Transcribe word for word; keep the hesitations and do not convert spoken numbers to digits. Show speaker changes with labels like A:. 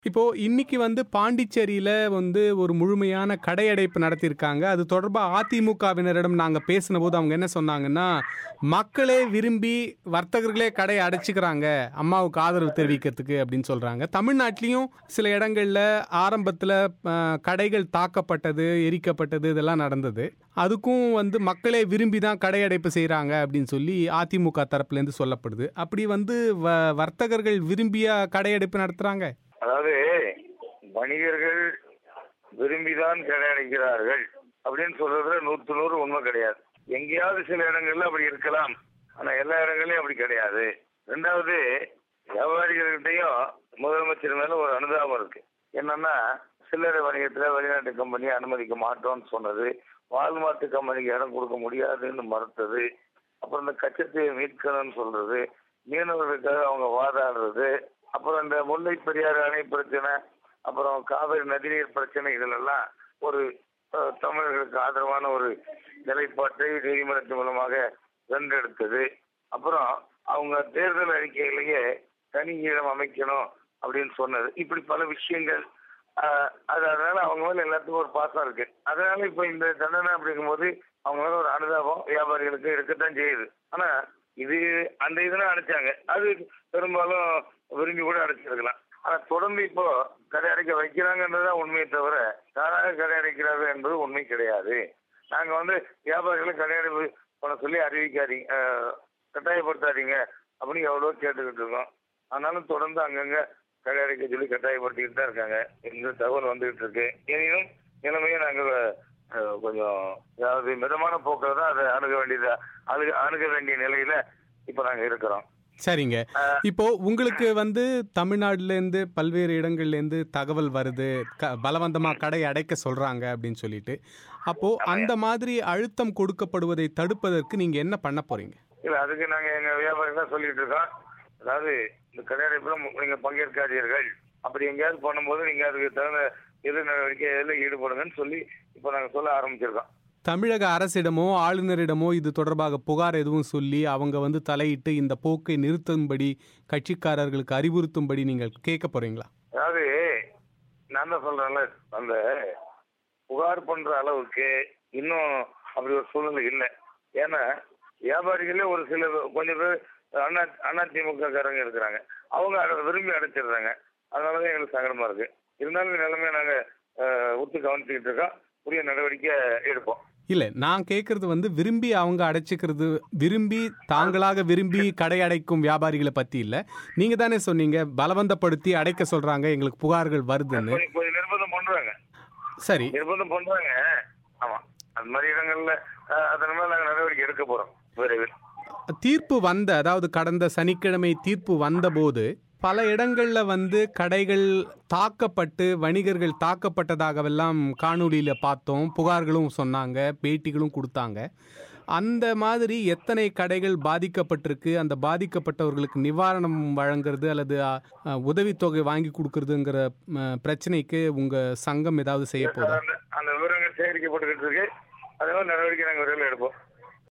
A: இப்போ இன்னைக்கு வந்து பாண்டிச்சேரியில வந்து ஒரு முழுமையான கடையடைப்பு நடத்தியிருக்காங்க. அது தொடர்பா அதிமுகவினரிடம் நாங்க பேசினபோது அவங்க என்ன சொன்னாங்கன்னா, மக்களே விரும்பி வர்த்தகர்களே கடைய அடைச்சுக்கிறாங்க, அம்மாவுக்கு ஆதரவு தெரிவிக்கிறதுக்கு அப்படின்னு சொல்றாங்க. தமிழ்நாட்டிலயும் சில இடங்கள்ல ஆரம்பத்துல அ, கடைகள் தாக்கப்பட்டது, எரிக்கப்பட்டது இதெல்லாம் நடந்தது. அதுக்கும் வந்து மக்களே விரும்பி தான் கடையடைப்பு செய்றாங்க அப்படின்னு சொல்லி அதிமுக தரப்புல இருந்து சொல்லப்படுது. அப்படி வந்து வ வர்த்தகர்கள் விரும்பியா கடையடைப்பு நடத்துறாங்க?
B: அதாவது வணிகர்கள் விரும்பிதான் கடையடைக்கிறார்கள் அப்படின்னு சொல்றதுல நூற்று நூறு உண்மை கிடையாது. எங்கேயாவது சில இடங்கள்ல அப்படி இருக்கலாம், ஆனா எல்லா இடங்கள்லயும் அப்படி கிடையாது. ரெண்டாவது, வியாபாரிகள்கிட்டையும் முதலமைச்சர் மேல ஒரு அனுதாபம் இருக்கு. என்னன்னா, சில்லறை வணிகத்துல வெளிநாட்டு கம்பெனியை அனுமதிக்க மாட்டோம்னு சொன்னது, வால்மார்ட் கம்பெனிக்கு இடம் கொடுக்க முடியாதுன்னு மறுத்தது, அப்புறம் இந்த கச்சத்தீவை மீட்கணும்னு சொல்றது, மீனவர்களுக்காக அவங்க வாதாடுறது, அப்புறம் இந்த முல்லை பெரியாறு அணை பிரச்சனை, அப்புறம் காவிரி நதிநீர் பிரச்சனை, இதிலெல்லாம் ஒரு அஹ், தமிழர்களுக்கு ஆதரவான ஒரு நிலைப்பாட்டை நீதிமன்றத்தின் மூலமாக வென்றெடுத்தது. அப்புறம் அவங்க தேர்தல் அறிக்கையிலேயே தனி ஈழம் அமைக்கணும் அப்படின்னு சொன்னது. இப்படி பல விஷயங்கள். ஆஹ், அது அதனால அவங்க மேல எல்லாத்துக்கும் ஒரு பாசம் இருக்கு. அதனால இப்ப இந்த தண்டனை அப்படிங்கும்போது அவங்க மேல ஒரு அனுதாபம் வியாபாரிகளுக்கு இருக்கத்தான் செய்யுது. ஆனா இது அந்த இதுல அடைச்சாங்க, அது பெரும்பாலும் விரும்பி கூட அடைச்சிருக்கலாம். ஆனா தொடர்ந்து இப்போ கடை அடைக்க வைக்கிறாங்கன்றதான் உண்மையை தவிர தானாக கடை அடைக்கிறார்கள் என்பது உண்மை கிடையாது. நாங்க வந்து வியாபாரிகளை கடையடைப்பு பண்ண சொல்லி அறிவிக்காதீங்க, ஆஹ், கட்டாயப்படுத்தாதீங்க அப்படின்னு எவ்வளவோ கேட்டுக்கிட்டு இருக்கோம். ஆனாலும் தொடர்ந்து அங்கங்க கடை அடைக்க சொல்லி கட்டாயப்படுத்திக்கிட்டு தான் இருக்காங்க. இந்த தகவல் வந்துகிட்டு இருக்கு. எனினும் நிலைமையை நாங்க அஹ், கொஞ்சம் அதாவது மிதமான போக்கில் தான் அதை அணுக வேண்டியதா அணுக அணுக வேண்டிய நிலையில இப்ப நாங்க இருக்கிறோம்.
A: சரிங்க. இப்போ உங்களுக்கு வந்து தமிழ்நாடுல இருந்து பல்வேறு இடங்கள்ல இருந்து தகவல் வருது, க- பலவந்தமா கடை அடைக்க சொல்றாங்க அப்படின்னு சொல்லிட்டு. அப்போ அந்த மாதிரி அழுத்தம் கொடுக்கப்படுவதை தடுப்பதற்கு நீங்க என்ன பண்ண போறீங்க?
B: இல்ல, அதுக்கு நாங்க எங்க வியாபாரி தான் சொல்லிட்டு இருக்கோம். அதாவது இந்த கடையடைப்புல மு- நீங்க பங்கேற்காதீர்கள், அப்படி எங்கேயாவது பண்ணும்போது நீங்க அதுக்கு தகுந்த எதிர் நடவடிக்கையில ஈடுபடுங்கன்னு சொல்லி இப்ப நாங்க சொல்ல ஆரம்பிச்சிருக்கோம்.
A: தமிழக அரசிடமோ ஆளுநரிடமோ இது தொடர்பாக புகார் எதுவும் சொல்லி அவங்க வந்து தலையிட்டு இந்த போக்கை நிறுத்தும்படி கட்சிக்காரர்களுக்கு அறிவுறுத்தும்படி நீங்கள் கேட்க போறீங்களா?
B: அதாவது நான் தான் சொல்றேன்ல, அந்த புகார் பண்ற அளவுக்கு இன்னும் அப்படி ஒரு சூழ்நிலை இல்லை. ஏன்னா வியாபாரிகளே ஒரு சில கொஞ்சம் பேர் அண்ணா அதிமுக காரங்க இருக்கிறாங்க, அவங்க அதை விரும்பி அடைச்சிடுறாங்க. அதனாலதான் எங்களுக்கு சங்கடமா இருக்கு. இருந்தாலும் இந்த நிலைமையை நாங்க அஹ், உத்து கவனிச்சுக்கிட்டு இருக்கோம். உரிய நடவடிக்கை எடுப்போம்.
A: இல்ல, நான் கேட்கறது வந்து விரும்பி அவங்க அடைச்சிக்கிறது, விரும்பி தாங்களாக விரும்பி கடை அடைக்கும் வியாபாரிகளை பத்தி இல்ல. நீங்க தானே சொன்னீங்க பலவந்தப்படுத்தி அடைக்க சொல்றாங்க, எங்களுக்கு புகார்கள் வருதுன்னு.
B: கொஞ்சம் கொஞ்சம் நிர்பந்தம் பண்றாங்க.
A: சரி,
B: நிர்பந்தம் பண்றாங்க. ஆமா, அந்த மாதிரி இடங்கள்ல அஹ், அதன் மேல நாங்க நடவடிக்கை எடுக்க போறோம் விரைவில்.
A: தீர்ப்பு வந்த அதாவது கடந்த சனிக்கிழமை தீர்ப்பு வந்தபோது பல இடங்கள்ல வந்து கடைகள் தாக்கப்பட்டு வணிகர்கள் தாக்கப்பட்டதாகவெல்லாம் காணொளியில பார்த்தோம், புகார்களும் சொன்னாங்க, பேட்டிகளும் கொடுத்தாங்க. அந்த மாதிரி எத்தனை கடைகள் பாதிக்கப்பட்டிருக்கு, அந்த பாதிக்கப்பட்டவர்களுக்கு நிவாரணம் வழங்குறது அல்லது அ, அ, உதவித்தொகை வாங்கி கொடுக்கறதுங்கிற ம, பிரச்சனைக்கு உங்க சங்கம் ஏதாவது செய்ய போதா?
B: அந்த அந்த விவரங்கள் சேகரிக்கப்பட்டுக்கிட்டு இருக்கு. அதே மாதிரி நடவடிக்கை நாங்கள் விரைவில் எடுப்போம்.